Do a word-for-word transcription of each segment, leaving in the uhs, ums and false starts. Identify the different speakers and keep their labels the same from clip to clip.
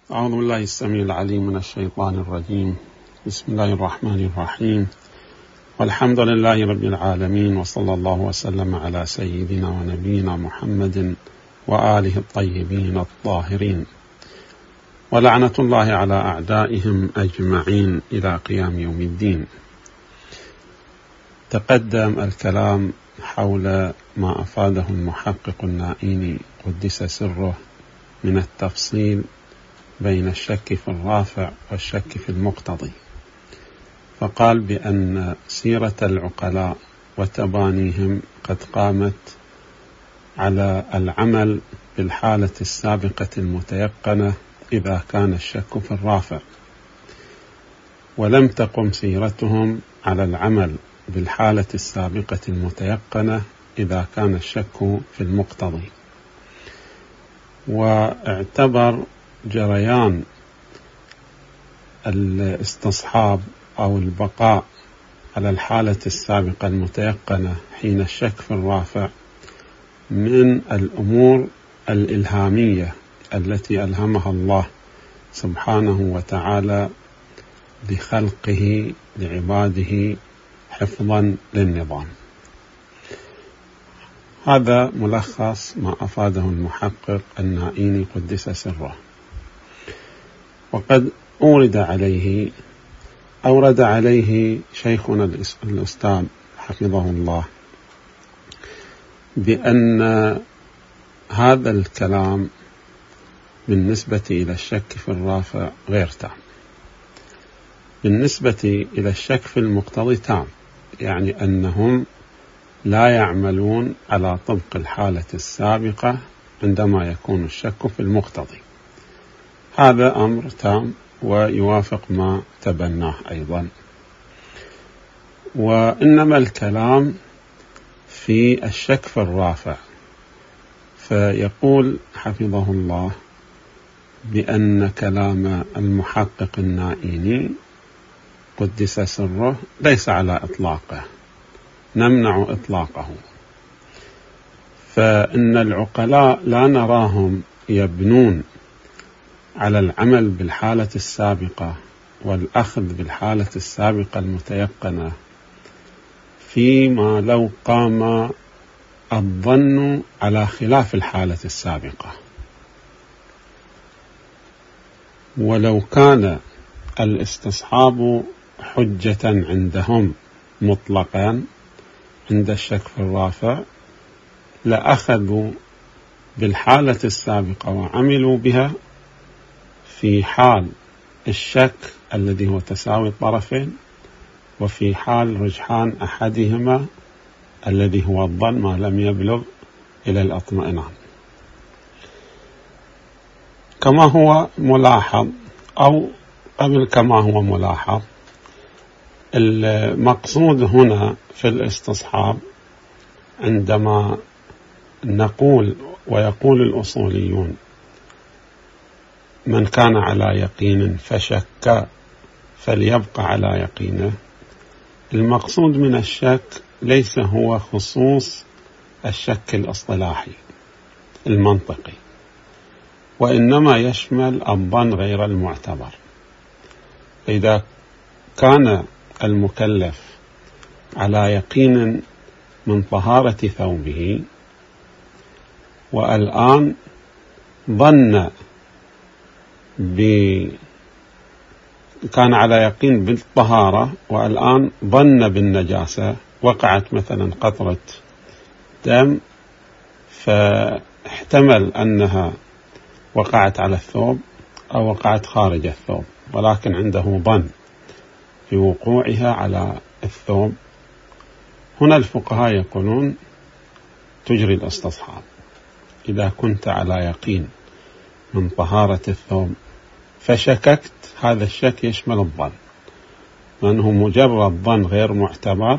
Speaker 1: أعوذ بالله السميع العليم من الشيطان الرجيم. بسم الله الرحمن الرحيم، والحمد لله رب العالمين، وصلى الله وسلم على سيدنا ونبينا محمد وآله الطيبين الطاهرين، ولعنة الله على أعدائهم أجمعين إلى قيام يوم الدين. تقدم الكلام حول ما أفاده المحقق النائيني قدس سره من التفصيل بين الشك في الرافع والشك في المقتضي، فقال بأن سيرة العقلاء وتبانيهم قد قامت على العمل بالحالة السابقة المتيقنة إذا كان الشك في الرافع، ولم تقم سيرتهم على العمل بالحالة السابقة المتيقنة إذا كان الشك في المقتضي. واعتبر جريان الاستصحاب أو البقاء على الحالة السابقة المتيقنة حين الشك في الرافع من الأمور الإلهامية التي ألهمها الله سبحانه وتعالى لخلقه لعباده حفظا للنظام. هذا ملخص ما أفاده المحقق النائيني قدس سره. وقد أورد عليه أورد عليه شيخنا الأستاذ حفظه الله بأن هذا الكلام بالنسبة إلى الشك في الرافع غير تام، بالنسبة إلى الشك في المقتضي تام، يعني أنهم لا يعملون على طبق الحالة السابقة عندما يكون الشك في المقتضي. هذا أمر تام ويوافق ما تبناه أيضا. وإنما الكلام في الشك في الرافع، فيقول حفظه الله بأن كلام المحقق النائيني قدس سره ليس على إطلاقه، نمنع إطلاقه. فإن العقلاء لا نراهم يبنون على العمل بالحالة السابقة والأخذ بالحالة السابقة المتيقنة فيما لو قام الظن على خلاف الحالة السابقة. ولو كان الاستصحاب حجة عندهم مطلقا عند الشك في الرافع لأخذوا بالحالة السابقة وعملوا بها في حال الشك الذي هو تساوي الطرفين، وفي حال رجحان أحدهما الذي هو الظن ما لم يبلغ إلى الاطمئنان. كما هو ملاحظ أو قبل كما هو ملاحظ، المقصود هنا في الاستصحاب عندما نقول ويقول الأصوليون من كان على يقين فشك فليبقى على يقينه، المقصود من الشك ليس هو خصوص الشك الاصطلاحي المنطقي، وإنما يشمل الظن غير المعتبر. إذا كان المكلف على يقين من طهارة ثوبه والآن ظن ب... كان على يقين بالطهارة والآن ظن بالنجاسة، وقعت مثلا قطرة دم فاحتمل أنها وقعت على الثوب أو وقعت خارج الثوب، ولكن عنده ظن بوقوعها على الثوب. هنا الفقهاء يقولون تجري الاستصحاب. إذا كنت على يقين من طهارة الثوب فشككت، هذا الشك يشمل الظن، لأنه مجرد ظن غير معتبر،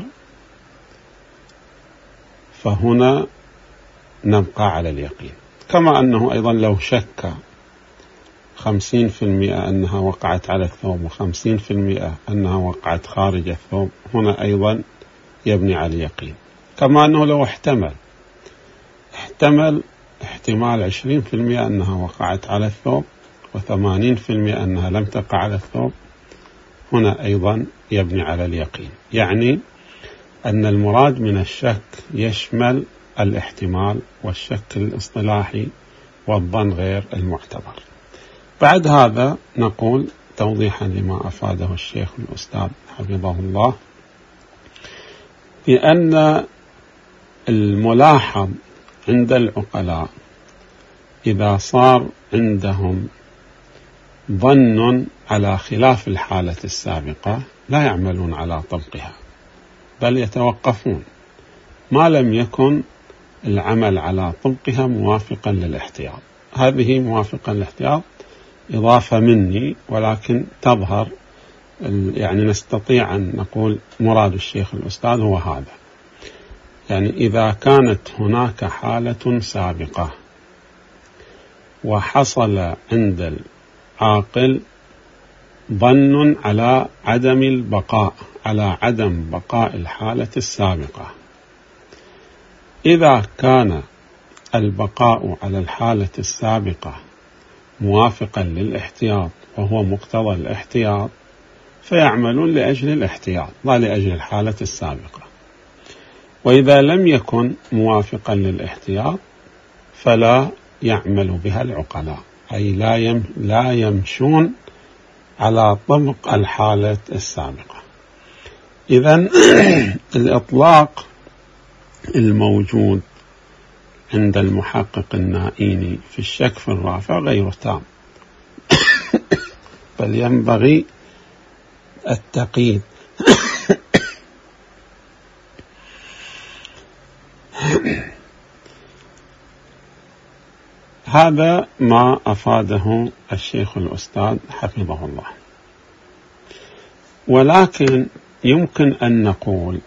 Speaker 1: فهنا نبقى على اليقين. كما أنه أيضا لو شك خمسين في المئة أنها وقعت على الثوب وخمسين في المئة أنها وقعت خارج الثوب، هنا أيضا يبني على اليقين. كما أنه لو احتمل احتمل احتمال عشرين في المئة أنها وقعت على الثوب وثمانين في المئة أنها لم تقع على الثوب، هنا أيضا يبني على اليقين، يعني أن المراد من الشك يشمل الاحتمال والشك الاصطلاحي والظن غير المعتبر. بعد هذا نقول توضيحا لما أفاده الشيخ الأستاذ حفظه الله، بأن الملاحظ عند العقلاء إذا صار عندهم ظن على خلاف الحالة السابقة لا يعملون على طبقها، بل يتوقفون ما لم يكن العمل على طبقها موافقا للاحتياط. هذه موافقا للاحتياط إضافة مني، ولكن تظهر يعني نستطيع أن نقول مراد الشيخ الأستاذ هو هذا، يعني إذا كانت هناك حالة سابقة وحصل عند العاقل ظن على عدم البقاء على عدم بقاء الحالة السابقة، إذا كان البقاء على الحالة السابقة موافقا للاحتياط وهو مقتضى الاحتياط فيعملون لأجل الاحتياط لا لأجل الحالة السابقة، وإذا لم يكن موافقا للاحتياط فلا يعمل بها العقلاء، أي لا لا يمشون على طبق الحالة السابقة. إذن الإطلاق الموجود عند المحقق النائيني في الشك في الرافع غير تام، بل ينبغي التقييد. هذا ما أفاده الشيخ الأستاذ حفظه الله. ولكن يمكن أن نقول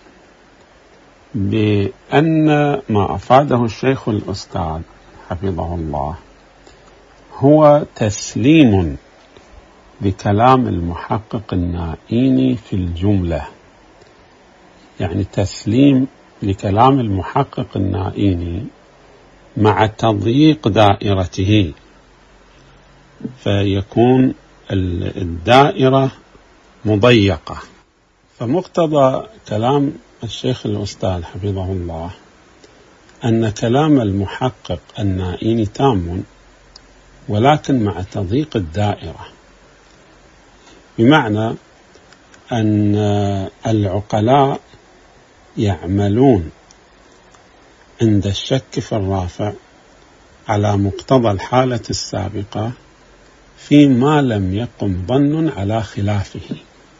Speaker 1: بأن ما أفاده الشيخ الأستاذ حفظه الله هو تسليم بكلام المحقق النائيني في الجملة، يعني تسليم لكلام المحقق النائيني مع تضييق دائرته، فيكون الدائرة مضيقة. فمقتضى كلام الشيخ الأستاذ حفظه الله أن كلام المحقق النائيني تام، ولكن مع تضييق الدائرة، بمعنى أن العقلاء يعملون عند الشك في الرافع على مقتضى الحالة السابقة فيما لم يقم ظن على خلافه.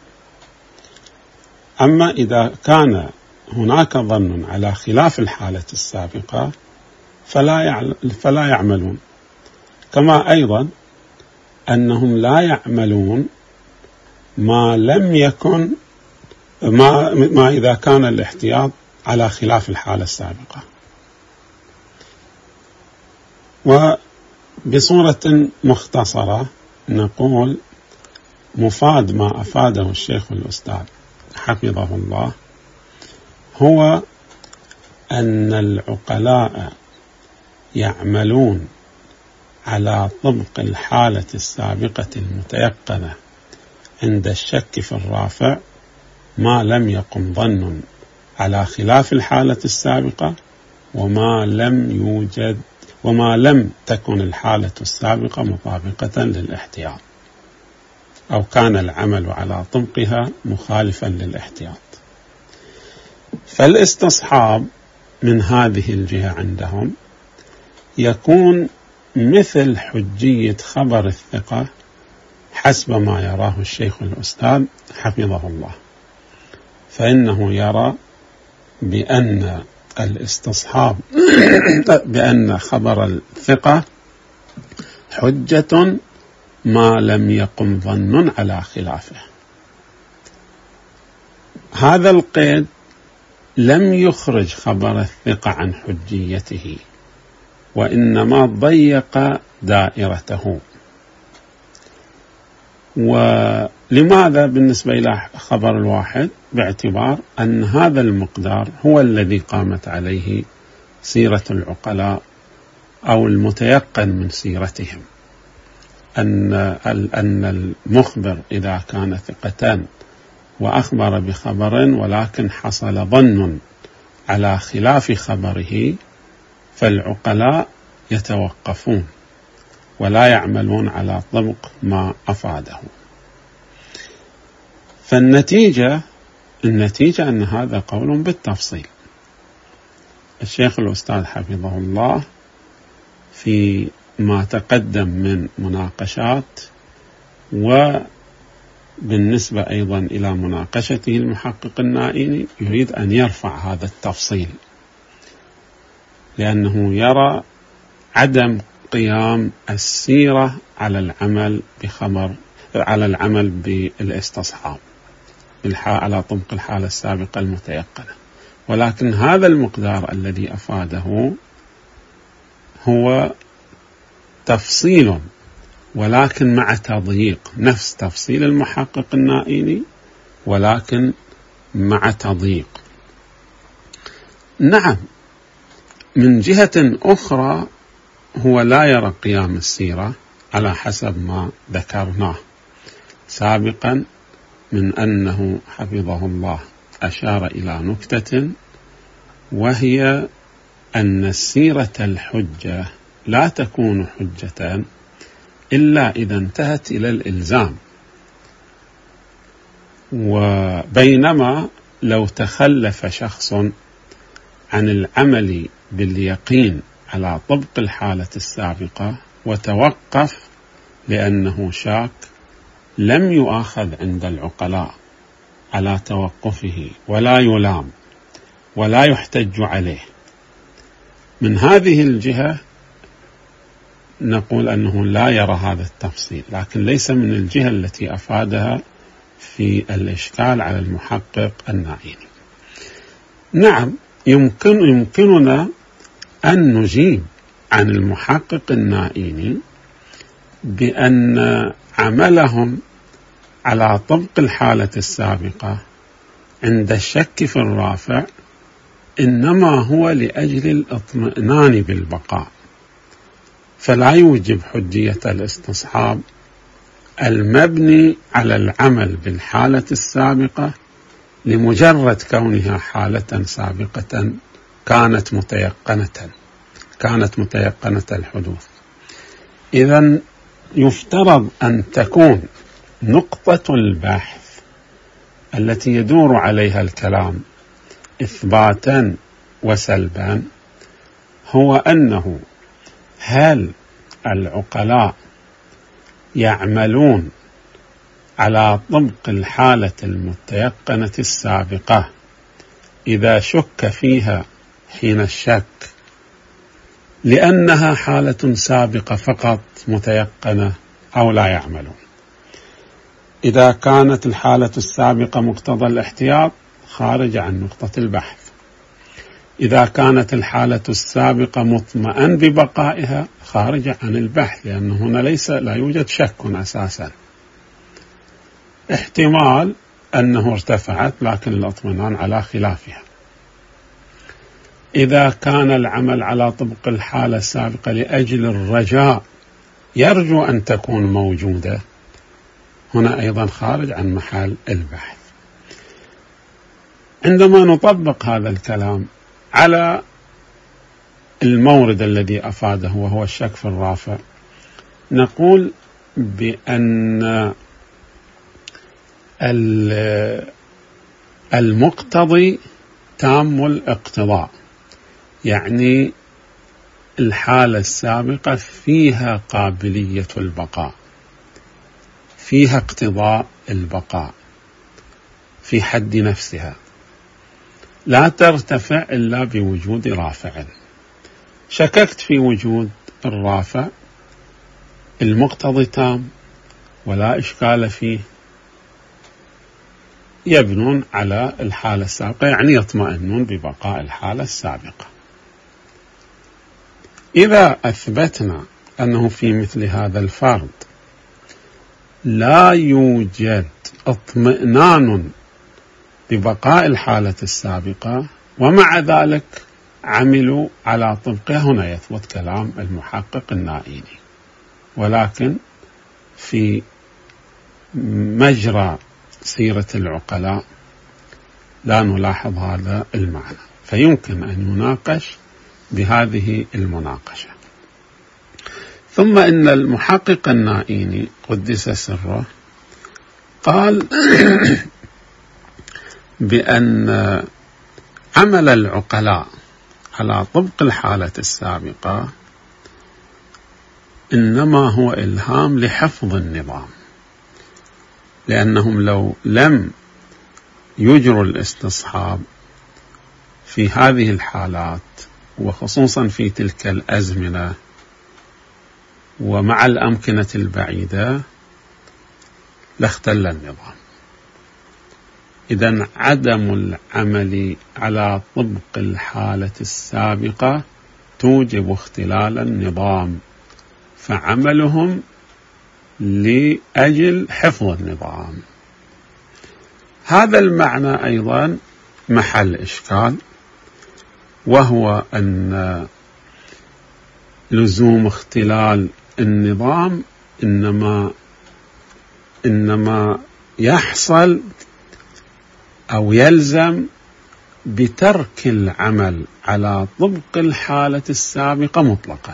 Speaker 1: أما إذا كان هناك ظن على خلاف الحالة السابقة فلا فلا يعملون، كما أيضا أنهم لا يعملون ما لم يكن ما, ما إذا كان الاحتياط على خلاف الحالة السابقة. وبصورة مختصرة نقول مفاد ما أفاده الشيخ الأستاذ حفظه الله هو أن العقلاء يعملون على طبق الحالة السابقة المتيقنة عند الشك في الرافع ما لم يقم ظن على خلاف الحالة السابقة، وما لم يوجد وما لم تكن الحالة السابقة مطابقة للاحتياط، أو كان العمل على طبقها مخالفا للاحتياط. فالاستصحاب من هذه الجهة عندهم يكون مثل حجية خبر الثقة حسب ما يراه الشيخ الأستاذ حفظه الله، فإنه يرى بأن الاستصحاب بأن خبر الثقة حجة ما لم يقم ظن على خلافه. هذا القيد لم يخرج خبر الثقة عن حجيته، وإنما ضيق دائرته. ولماذا بالنسبة إلى خبر الواحد؟ باعتبار أن هذا المقدار هو الذي قامت عليه سيرة العقلاء أو المتيقن من سيرتهم. أن أن المخبر إذا كان ثقة وأخبر بخبر ولكن حصل ظن على خلاف خبره، فالعقلاء يتوقفون ولا يعملون على طبق ما أفاده. فالنتيجة النتيجة أن هذا قول بالتفصيل. الشيخ الأستاذ حفظه الله في ما تقدم من مناقشات، وبالنسبة أيضا إلى مناقشته المحقق النائيني، يريد أن يرفع هذا التفصيل، لأنه يرى عدم قيام السيرة على العمل بخبر على العمل بالاستصحاب على طبق الحالة السابقة المتيقنة، ولكن هذا المقدار الذي أفاده هو تفصيل ولكن مع تضييق، نفس تفصيل المحقق النائيني ولكن مع تضييق. نعم، من جهة أخرى هو لا يرى قيام السيرة على حسب ما ذكرناه سابقا، من أنه حفظه الله أشار إلى نكتة، وهي أن السيرة الحجة لا تكون حجة إلا إذا انتهت إلى الإلزام، وبينما لو تخلف شخص عن العمل باليقين على طبق الحالة السابقة وتوقف لأنه شاك، لم يؤاخذ عند العقلاء على توقفه ولا يلام ولا يحتج عليه. من هذه الجهة نقول أنه لا يرى هذا التفصيل، لكن ليس من الجهة التي أفادها في الإشكال على المحقق النائيني. نعم، يمكن يمكننا أن نجيب عن المحقق النائيني بأن عملهم على طبق الحالة السابقة عند الشك في الرافع إنما هو لأجل الاطمئنان بالبقاء، فلا يوجب حجية الاستصحاب المبني على العمل بالحالة السابقة لمجرد كونها حالة سابقة كانت متيقنة كانت متيقنة الحدوث. إذن يفترض أن تكون نقطة البحث التي يدور عليها الكلام إثباتا وسلبا هو أنه هل العقلاء يعملون على طبق الحالة المتيقنة السابقة إذا شك فيها حين الشك لأنها حالة سابقة فقط متيقنة، أو لا يعملون؟ إذا كانت الحالة السابقة مقتضى الاحتياط خارج عن نقطة البحث، إذا كانت الحالة السابقة مطمئن ببقائها خارج عن البحث، لأن هنا ليس لا يوجد شك أساسا، احتمال أنه ارتفعت لكن الاطمئنان على خلافها. إذا كان العمل على طبق الحالة السابقة لأجل الرجاء يرجو أن تكون موجودة، هنا أيضا خارج عن محل البحث. عندما نطبق هذا الكلام على المورد الذي أفاده وهو الشك في الرافع، نقول بأن المقتضي تام الاقتضاء، يعني الحالة السابقة فيها قابلية البقاء، فيها اقتضاء البقاء في حد نفسها، لا ترتفع إلا بوجود رافع. شككت في وجود الرافع، المقتضي تام ولا إشكال فيه، يبنون على الحالة السابقة، يعني يطمئنون ببقاء الحالة السابقة. إذا أثبتنا أنه في مثل هذا الفرض لا يوجد اطمئنان ببقاء الحالة السابقة ومع ذلك عملوا على طبقها، هنا يثبت كلام المحقق النائيني، ولكن في مجرى سيرة العقلاء لا نلاحظ هذا المعنى، فيمكن أن يناقش بهذه المناقشة. ثم إن المحقق النائيني قدس سره قال بأن عمل العقلاء على طبق الحالة السابقة إنما هو إلهام لحفظ النظام، لأنهم لو لم يجروا الاستصحاب في هذه الحالات وخصوصا في تلك الأزمنة ومع الأمكنة البعيدة لاختل النظام. إذن عدم العمل على طبق الحالة السابقة توجب اختلال النظام، فعملهم لأجل حفظ النظام. هذا المعنى أيضا محل إشكال، وهو أن لزوم اختلال النظام إنما إنما يحصل أو يلزم بترك العمل على طبق الحالة السابقة مطلقا.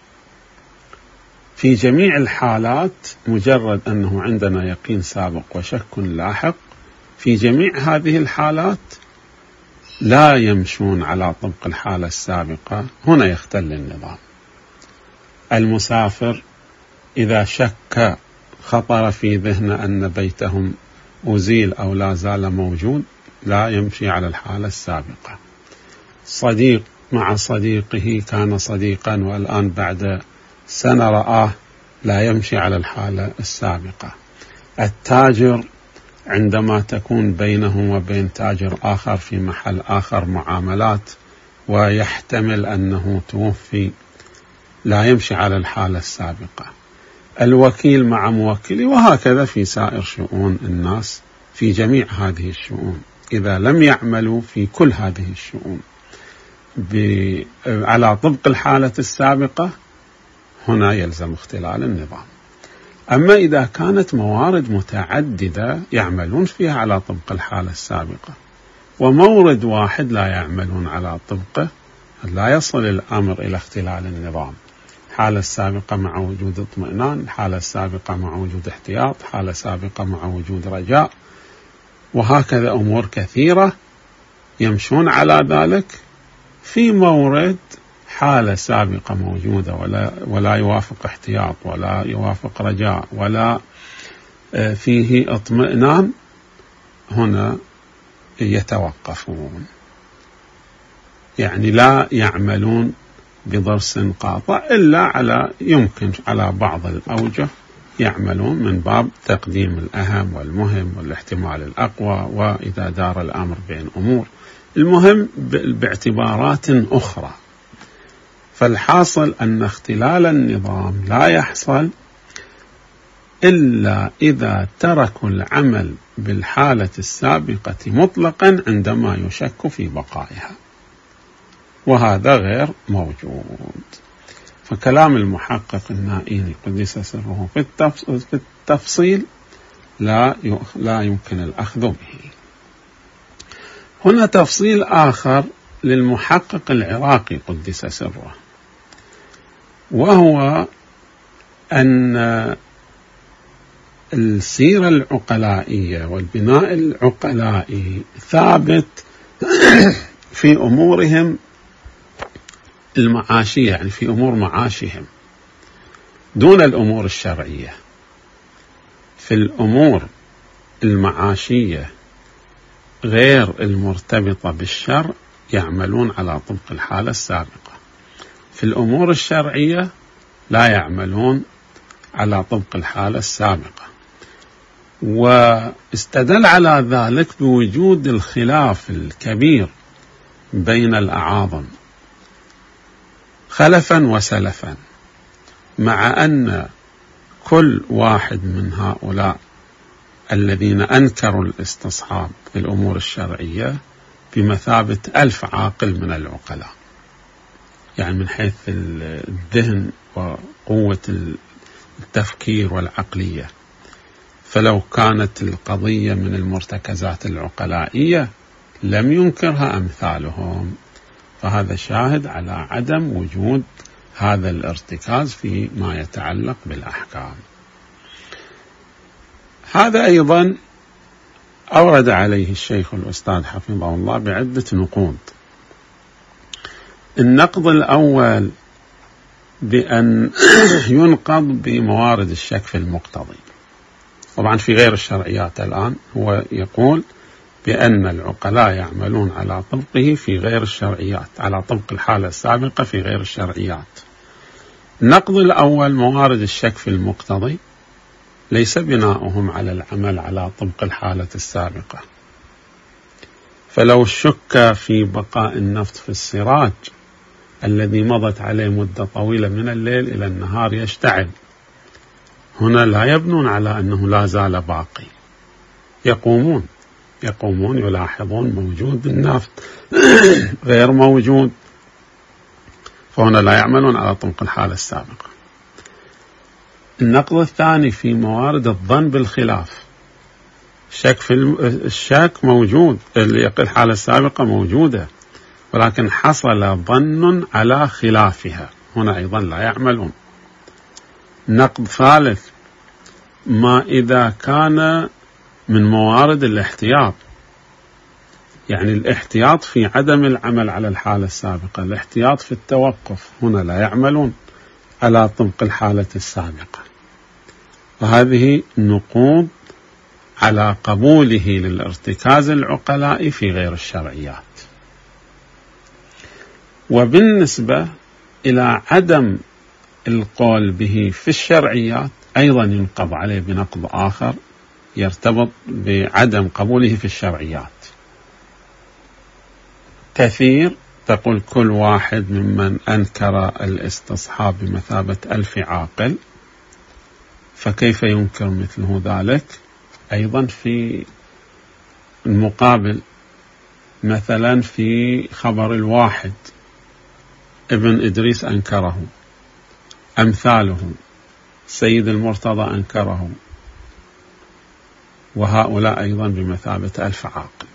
Speaker 1: في جميع الحالات مجرد أنه عندنا يقين سابق وشك لاحق، في جميع هذه الحالات لا يمشون على طبق الحالة السابقة، هنا يختل النظام. المسافر إذا شك خطر في ذهنه أن بيتهم أزيل أو لا زال موجود لا يمشي على الحالة السابقة. صديق مع صديقه كان صديقا والآن بعد سنة رآه لا يمشي على الحالة السابقة. التاجر عندما تكون بينه وبين تاجر آخر في محل آخر معاملات ويحتمل أنه توفي لا يمشي على الحالة السابقة. الوكيل مع موكله، وهكذا في سائر شؤون الناس في جميع هذه الشؤون، إذا لم يعملوا في كل هذه الشؤون على طبق الحالة السابقة هنا يلزم اختلال النظام. أما إذا كانت موارد متعددة يعملون فيها على طبق الحالة السابقة ومورد واحد لا يعملون على طبقه، لا يصل الأمر إلى اختلال النظام. الحالة السابقة مع وجود اطمئنان، الحالة السابقة مع وجود احتياط، حالة سابقة مع وجود رجاء، وهكذا أمور كثيرة يمشون على ذلك. في مورد حالة سابقة موجودة ولا, ولا يوافق احتياط ولا يوافق رجاء ولا فيه اطمئنان، هنا يتوقفون، يعني لا يعملون بضرس قاطع إلا على يمكن على بعض الأوجه يعملون من باب تقديم الأهم والمهم والاحتمال الأقوى، وإذا دار الأمر بين أمور المهم باعتبارات أخرى. فالحاصل أن اختلال النظام لا يحصل إلا إذا تركوا العمل بالحالة السابقة مطلقا عندما يشك في بقائها، وهذا غير موجود. فكلام المحقق النائيني قدس سره في التفصيل لا لا يمكن الأخذ به. هنا تفصيل آخر للمحقق العراقي قدس سره، وهو أن السيرة العقلائية والبناء العقلائي ثابت في أمورهم المعاشية، يعني في أمور معاشهم دون الأمور الشرعية. في الأمور المعاشية غير المرتبطة بالشرع يعملون على طبق الحالة السابقة، في الأمور الشرعية لا يعملون على طبق الحالة السابقة. واستدل على ذلك بوجود الخلاف الكبير بين الأعاظم خلفا وسلفا، مع أن كل واحد من هؤلاء الذين أنكروا الاستصحاب في الأمور الشرعية بمثابة ألف عاقل من العقلاء، يعني من حيث الذهن وقوة التفكير والعقلية. فلو كانت القضية من المرتكزات العقلائية لم ينكرها أمثالهم، فهذا شاهد على عدم وجود هذا الارتكاز فيما يتعلق بالأحكام. هذا أيضا أورد عليه الشيخ الأستاذ حفظه الله بعدة نقود. النقد الأول بأن ينقض بموارد الشك في المقتضي. طبعا في غير الشرعيات الآن هو يقول بأن العقلاء يعملون على طبقه في غير الشرعيات، على طبق الحالة السابقة في غير الشرعيات. النقد الأول موارد الشك في المقتضي ليس بناؤهم على العمل على طبق الحالة السابقة. فلو شك في بقاء النفط في السراج الذي مضت عليه مدة طويلة من الليل إلى النهار يشتعل، هنا لا يبنون على أنه لا زال باقي، يقومون يقومون يلاحظون موجود النفط غير موجود، فهنا لا يعملون على طبق الحالة السابقة. النقد الثاني في موارد الظن بالخلاف. الشك في الشك موجود، الحالة السابقة موجودة، ولكن حصل ظن على خلافها، هنا أيضا لا يعملون. نقد ثالث ما إذا كان من موارد الاحتياط، يعني الاحتياط في عدم العمل على الحالة السابقة، الاحتياط في التوقف، هنا لا يعملون على طبق الحالة السابقة. وهذه نقود على قبوله للارتكاز العقلائي في غير الشرعيات. وبالنسبة إلى عدم القول به في الشرعيات أيضا ينقض عليه بنقض آخر يرتبط بعدم قبوله في الشرعيات. كثير تقول كل واحد ممن أنكر الاستصحاب بمثابة ألف عاقل، فكيف ينكر مثله ذلك؟ أيضا في المقابل مثلا في خبر الواحد ابن إدريس أنكره، أمثاله سيد المرتضى أنكره، وهؤلاء أيضا بمثابة ألف عاقل.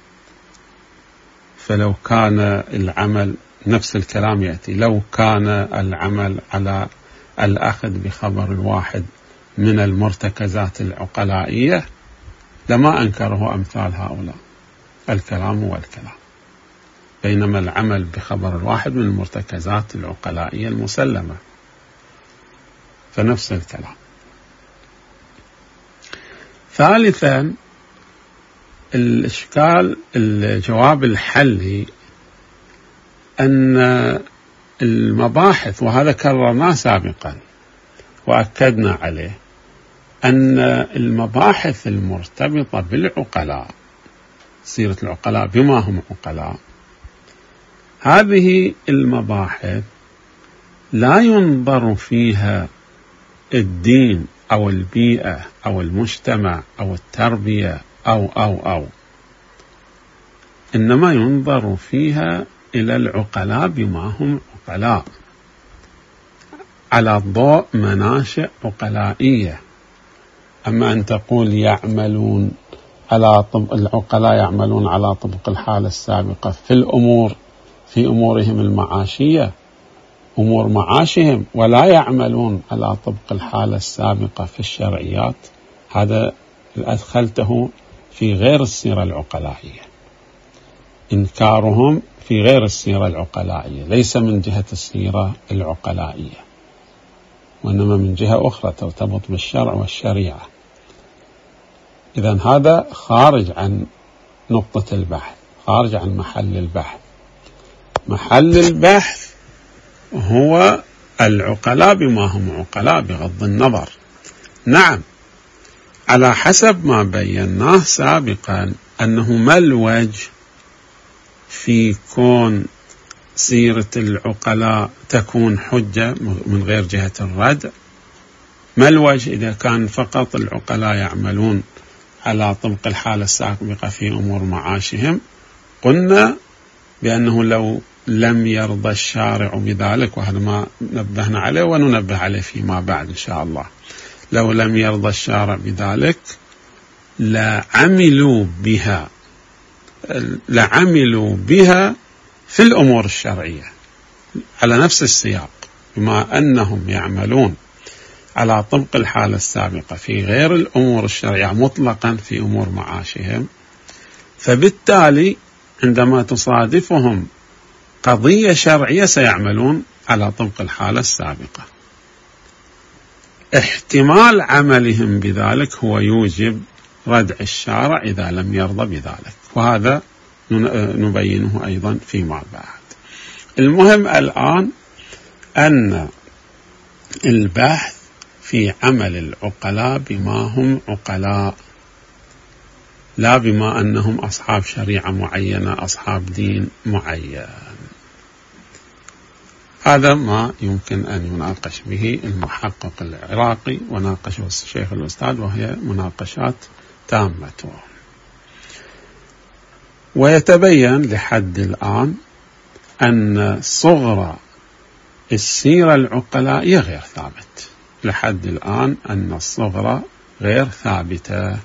Speaker 1: فلو كان العمل نفس الكلام يأتي، لو كان العمل على الأخذ بخبر الواحد من المرتكزات العقلائية لما أنكره أمثال هؤلاء، الكلام هو الكلام، بينما العمل بخبر الواحد من المرتكزات العقلائية المسلمة، فنفس الكلام. ثالثا الإشكال الجواب الحلي أن المباحث، وهذا كررناه سابقا وأكدنا عليه، أن المباحث المرتبطة بالعقلاء، سيرة العقلاء بما هم عقلاء، هذه المباحث لا ينظر فيها الدين أو البيئة أو المجتمع أو التربية أو أو أو إنما ينظر فيها إلى العقلاء بما هم عقلاء على ضوء مناشئ عقلائية. أما أن تقول يعملون على طبق العقلاء يعملون على طبق الحالة السابقة في الأمور في أمورهم المعاشية، أمور معاشهم، ولا يعملون على طبق الحالة السابقة في الشرعيات، هذا أدخلته في غير السيرة العقلائية. إنكارهم في غير السيرة العقلائية، ليس من جهة السيرة العقلائية، وإنما من جهة أخرى ترتبط بالشرع والشريعة. إذن هذا خارج عن نقطة البحث، خارج عن محل البحث. محل البحث هو العقلاء بما هم عقلاء بغض النظر. نعم، على حسب ما بيناه سابقا أنه ما الوجه في كون سيرة العقلاء تكون حجة من غير جهة الردع؟ ما الوجه إذا كان فقط العقلاء يعملون على طبق الحالة السابقة في أمور معاشهم؟ قلنا بأنه لو لم يرضى الشارع بذلك، وهذا ما نبهنا عليه وننبه عليه فيما بعد إن شاء الله، لو لم يرضى الشارع بذلك لعملوا بها لعملوا بها في الأمور الشرعية على نفس السياق، بما أنهم يعملون على طبق الحالة السابقة في غير الأمور الشرعية مطلقا في أمور معاشهم، فبالتالي عندما تصادفهم قضية شرعية سيعملون على طبق الحالة السابقة. احتمال عملهم بذلك هو يوجب ردع الشارع إذا لم يرضى بذلك، وهذا نبينه أيضا فيما بعد. المهم الآن أن البحث في عمل العقلاء بما هم عقلاء، لا بما أنهم أصحاب شريعة معينة، أصحاب دين معين. هذا ما يمكن أن يناقش به المحقق العراقي، وناقشه الشيخ الأستاذ، وهي مناقشات تامة. ويتبين لحد الآن أن صغرى السيرة العقلائية غير ثابت، لحد الآن أن الصغرى غير ثابتة.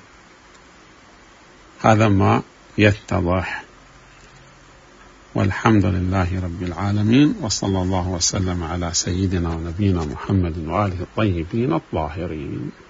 Speaker 1: هذا ما يتضح، والحمد لله رب العالمين، وصلى الله وسلم على سيدنا ونبينا محمد وآله الطيبين الطاهرين.